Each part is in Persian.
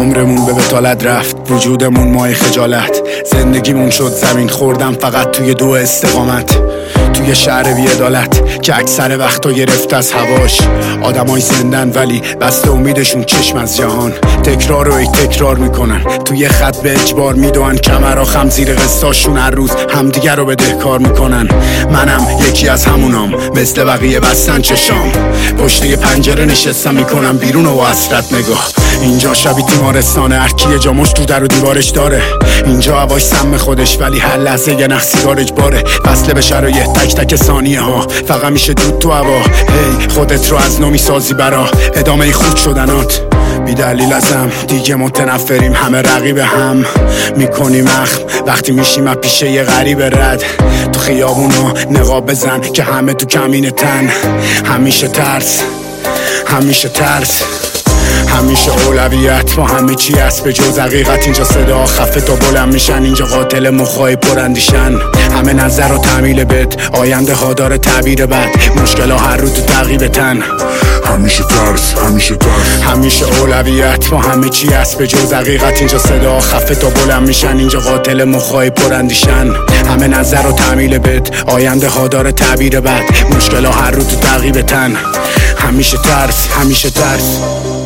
عمرمون به بتالت رفت، وجودمون مای خجالت. زندگیمون شد زمین خوردم فقط توی دو استقامت، توی شهر بی‌عدالت که اکثر وقتا گرفت از هواش. آدمای زندن ولی بسته امیدشون چشم از جهان. تکرار و تکرار میکنن، توی خط به اجبار میدوان. کمرها خم زیر قصاشون، هر روز همدیگر رو بدهکار میکنن. منم یکی از همونام، مثل بقیه بستن چشام. پشت یه پنجره نشستم میکنم بیرون و حسرت نگاه. اینجا شبیه تیمارستانه، هر کی جا مشت تو در و دیوارش داره. اینجا هواش سم خودش ولی هر لحظه یه نخ سیگار اجباره. وصله به شرایط تک تک ثانیه ها، فقط میشه دود تو هوا. هی خودت رو از نو میسازی برا ادامه خود شدنات. بی دلیل ازم دیگه متنفریم، همه رقیب هم میکنیم اخم. وقتی میشیم از پیشه یه غریب رد، تو خیابونا نقاب بزن که همه تو کمین تن. همیشه ترس، همیشه ترس، همیشه اولویت با همه چی هست به جز حقیقت. اینجا صدا خفه تا بلند میشن، اینجا قاتل مخای پراندیشن. همه نظر و تعمیل بد، آینده ها داره تعبیر بد. مشکل ها هر رو تو تعقیب تن. همیشه ترس، همیشه ترس، همیشه اولویت با همه چی هست به جز حقیقت. اینجا صدا خفه تا بلند میشن، اینجا قاتل مخای پراندیشن. همه نظر و تعمیل بد، آینده ها داره تعبیر بد. مشکل ها هر رو تو تعقیب تن. همیشه ترس، همیشه ترس.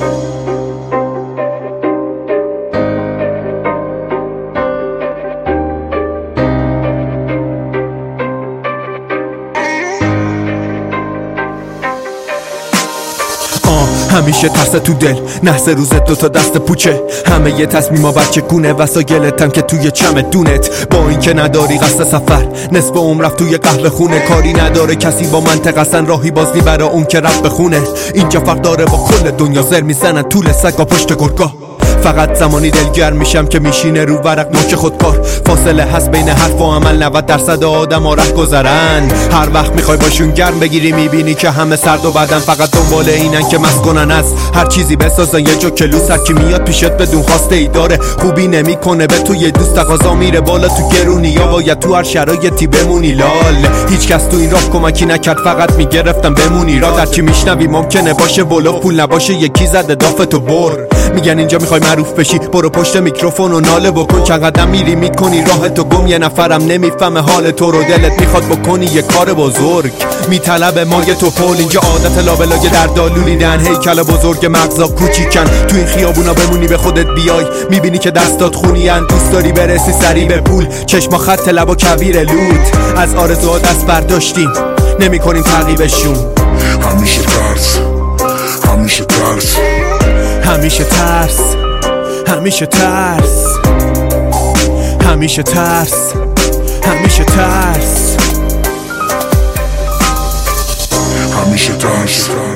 همیشه ترس تو دل، نحس روزت دوتا دست پوچه. همه یه تصمیما بچه گونه، وسایلتم که توی چمدونت. با اینکه نداری قصد سفر، نصف عمر رفت توی قهوه خونه. کاری نداره کسی با منطق، اصلا راهی بازی برا اون که رفت بخونه. اینجا فرق داره با کل دنیا، زر میزنن طول سگا پشت گرگا. فقط زمانی دلگرم میشم که میشینه رو ورق نوک خودکار. فاصله هست بین حرف و عمل، 90% آدم ها ره گذرن. هر وقت میخوای باشون گرم بگیری میبینی که همه سرد و بدن. فقط دنبال اینن که مست کنن از هر چیزی بسازن یه جو کلوس. هر کی میاد پیشت بدون خواسته ای داره، خوبی نمیکنه به تو یه دوست. تقاضا میره بالا تو گرونی، یا باید تو هر شرایطی بمونی لال. هیچ کس تو این راه کمکی نکرد، فقط میگرفتم بمونی را. در چی میشنوی ممکنه باشه ولو پول نباشه، یکی زده دافتو بر. میگن اینجا میخوای معروف بشی، برو پشت میکروفون و ناله بکن. چند قدم میری میکنی راه تو گم، یه نفرم نمیفهمه حال تو رو. دلت میخواد بکنی یه کار بزرگ، میطلب مایه تو پول. اینجا عادت لابلای در دالولیدن، هیکل بزرگ مغزا کوچیکن. تو این خیابونا بمونی به خودت بیای، میبینی که دستات خونیان. دوست داری برسی سری به پول، چشما خط لبا کویر لود. از آرزوها دست برداشتیم، نمیکنیم تعقیبشون. همیشه ترس، همیشه ترس، همیشه ترس، همیشه ترس، همیشه ترس، همیشه ترس، همیشه ترس.